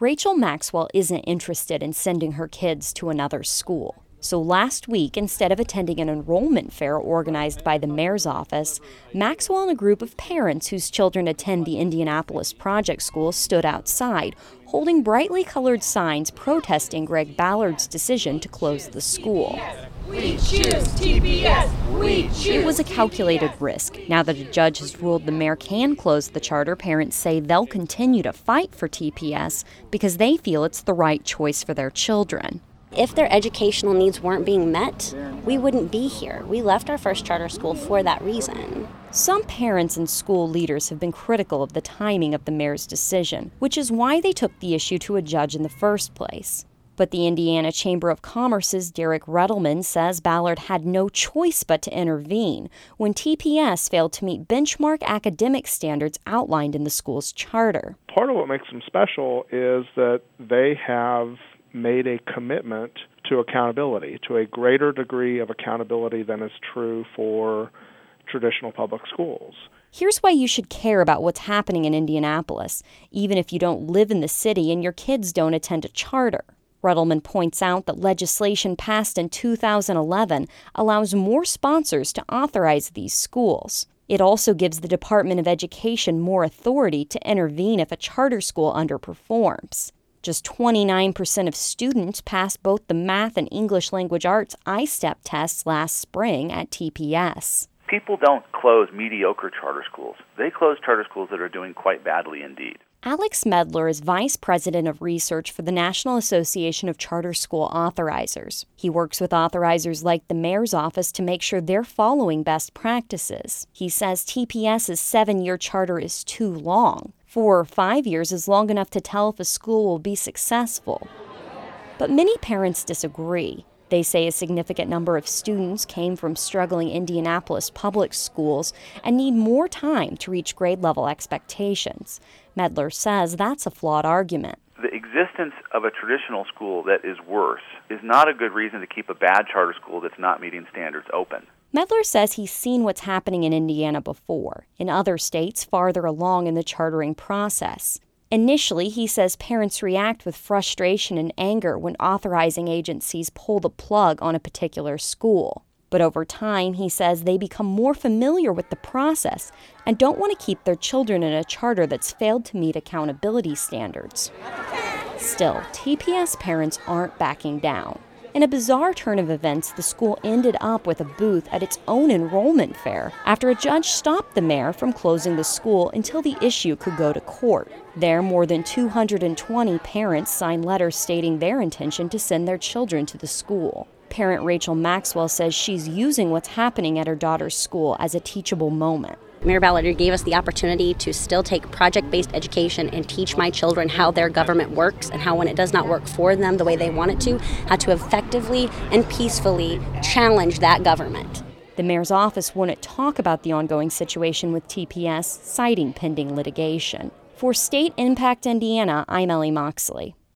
Rachel Maxwell isn't interested in sending her kids to another school. So last week, instead of attending an enrollment fair organized by the mayor's office, Maxwell and a group of parents whose children attend the Indianapolis Project School stood outside, holding brightly colored signs protesting Greg Ballard's decision to close the school. We choose TPS. We choose. It was a calculated risk. Now that a judge has ruled the mayor can close the charter, parents say they'll continue to fight for TPS because they feel it's the right choice for their children. If their educational needs weren't being met, we wouldn't be here. We left our first charter school for that reason. Some parents and school leaders have been critical of the timing of the mayor's decision, which is why they took the issue to a judge in the first place. But the Indiana Chamber of Commerce's Derek Redelman says Ballard had no choice but to intervene when TPS failed to meet benchmark academic standards outlined in the school's charter. Part of what makes them special is that they have made a commitment to accountability, to a greater degree of accountability than is true for traditional public schools. Here's why you should care about what's happening in Indianapolis, even if you don't live in the city and your kids don't attend a charter. Redelman points out that legislation passed in 2011 allows more sponsors to authorize these schools. It also gives the Department of Education more authority to intervene if a charter school underperforms. Just 29% of students passed both the math and English language arts ISTEP tests last spring at TPS. People don't close mediocre charter schools. They close charter schools that are doing quite badly indeed. Alex Medler is Vice President of Research for the National Association of Charter School Authorizers. He works with authorizers like the mayor's office to make sure they're following best practices. He says TPS's 7-year charter is too long. 4 or 5 years is long enough to tell if a school will be successful. But many parents disagree. They say a significant number of students came from struggling Indianapolis public schools and need more time to reach grade-level expectations. Medler says that's a flawed argument. The existence of a traditional school that is worse is not a good reason to keep a bad charter school that's not meeting standards open. Medler says he's seen what's happening in Indiana before, in other states farther along in the chartering process. Initially, he says parents react with frustration and anger when authorizing agencies pull the plug on a particular school. But over time, he says they become more familiar with the process and don't want to keep their children in a charter that's failed to meet accountability standards. Still, TPS parents aren't backing down. In a bizarre turn of events, the school ended up with a booth at its own enrollment fair after a judge stopped the mayor from closing the school until the issue could go to court. There, more than 220 parents signed letters stating their intention to send their children to the school. Parent Rachel Maxwell says she's using what's happening at her daughter's school as a teachable moment. Mayor Ballard gave us the opportunity to still take project-based education and teach my children how their government works and how when it does not work for them the way they want it to, how to effectively and peacefully challenge that government. The mayor's office wouldn't talk about the ongoing situation with TPS, citing pending litigation. For State Impact Indiana, I'm Ellie Moxley.